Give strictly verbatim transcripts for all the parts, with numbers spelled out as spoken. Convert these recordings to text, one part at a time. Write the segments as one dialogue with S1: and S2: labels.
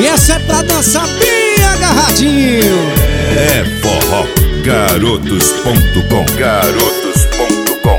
S1: E essa é pra dançar bem agarradinho.
S2: É forró garotos ponto com, garotos ponto com.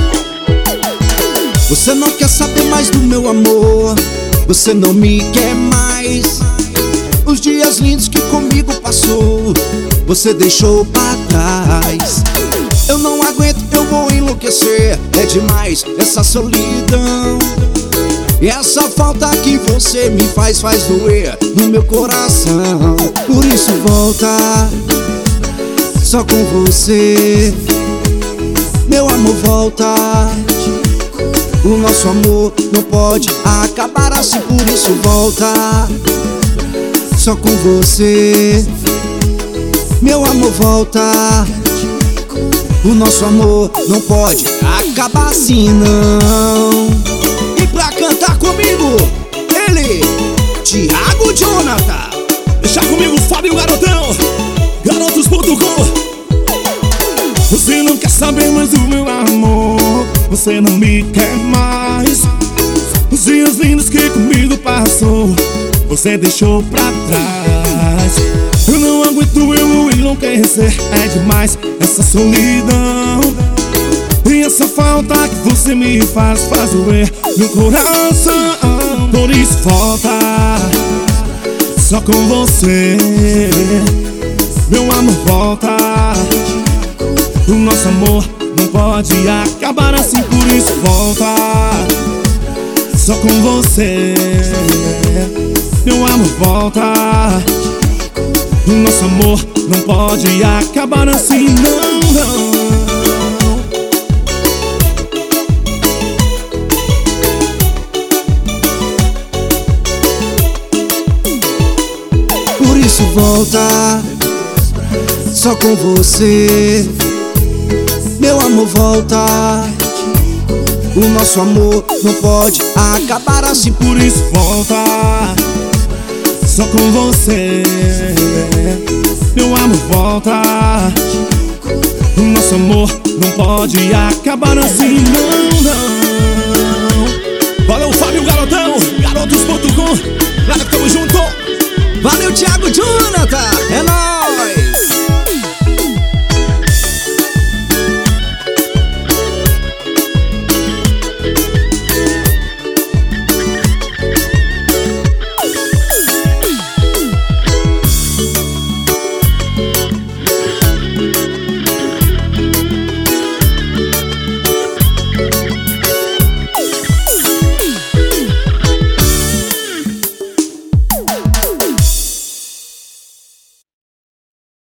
S1: Você não quer saber mais do meu amor, você não me quer mais. Os dias lindos que comigo passou, você deixou pra trás. Eu não aguento, eu vou enlouquecer. É demais essa solidão. E essa falta que você me faz, faz doer no meu coração. Por isso volta, só com você. Meu amor, volta. O nosso amor não pode acabar assim. Por isso volta, só com você. Meu amor, volta. O nosso amor não pode acabar assim não. E pra cantar comigo, ele, Thiago Jonathan.
S3: Deixa comigo, Fábio Garotão, garotos ponto com. Você não quer saber mais do meu amor, você não me quer mais. Os dias lindos que comigo passou, você deixou pra trás. Eu não aguento, eu vou enlouquecer. É demais essa solidão. E essa falta que você me faz, faz doer meu coração. Por isso volta, só com você. Meu amor, volta. O nosso amor não pode acabar assim. Por isso volta, só com você. Meu amor, volta. O nosso amor não pode acabar assim, não, não.
S1: Por isso volta, só com você. Meu amor, volta. O nosso amor não pode acabar assim.
S3: Por isso volta, só com você. Meu amor, volta. O nosso amor não pode acabar assim, não, não.